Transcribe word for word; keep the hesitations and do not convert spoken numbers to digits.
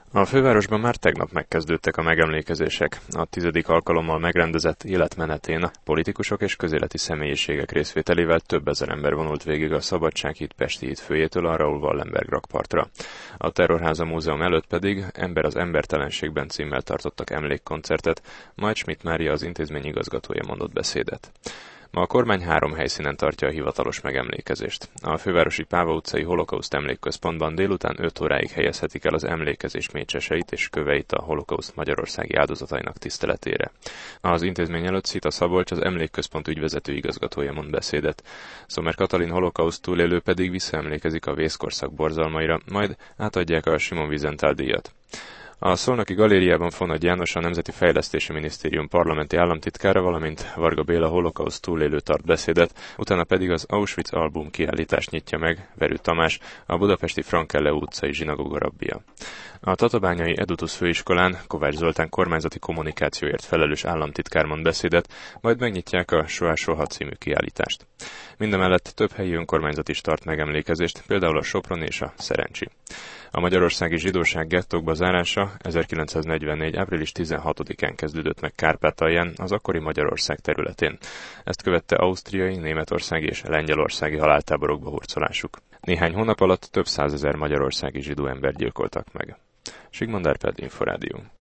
A fővárosban már tegnap megkezdődtek a megemlékezések. A tizedik alkalommal megrendezett életmenetén politikusok és közéleti személyiségek részvételével több ezer ember vonult végig a Szabadsághíd Pesti híd főjétől a Raoul Wallenberg rakpartra. A Terrorháza Múzeum előtt pedig Ember az embertelenségben címmel tartottak emlékkoncertet, majd Schmidt Mária, az intézmény igazgatója mondott beszédet. Ma a kormány három helyszínen tartja a hivatalos megemlékezést. A fővárosi Páva utcai Holokauszt Emlékközpontban délután öt óráig helyezhetik el az emlékezés mécseseit és köveit a holokauszt magyarországi áldozatainak tiszteletére. Az intézmény előtt Szita Szabolcs, az Emlékközpont ügyvezető igazgatója mond beszédet. Szomer Katalin holokauszt túlélő pedig visszaemlékezik a vészkorszak borzalmaira, majd átadják a Simon Wiesenthal díjat. A Szolnoki Galériában Fonagyi János, a Nemzeti Fejlesztési Minisztérium parlamenti államtitkára, valamint Varga Béla holokauszt túlélő tart beszédet, utána pedig az Auschwitz album kiállítást nyitja meg Verő Tamás, a budapesti Frankelle utcai zsinagóga rabbija. A tatabányai Edutus főiskolán Kovács Zoltán kormányzati kommunikációért felelős államtitkár mond beszédet, majd megnyitják a Soá Soha című kiállítást. Mindemellett több helyi önkormányzat is tart megemlékezést, például a Sopron és a Szerencsi. A magyarországi zsidóság gettókba zárása ezerkilencszáznegyvennégy. április tizenhatodikán kezdődött meg Kárpátalján, az akkori Magyarország területén. Ezt követte ausztriai, németországi és lengyelországi haláltáborokba hurcolásuk. Néhány hónap alatt több százezer magyarországi zsidó embert gyilkoltak meg. Sigmond Árpád, Inforádió.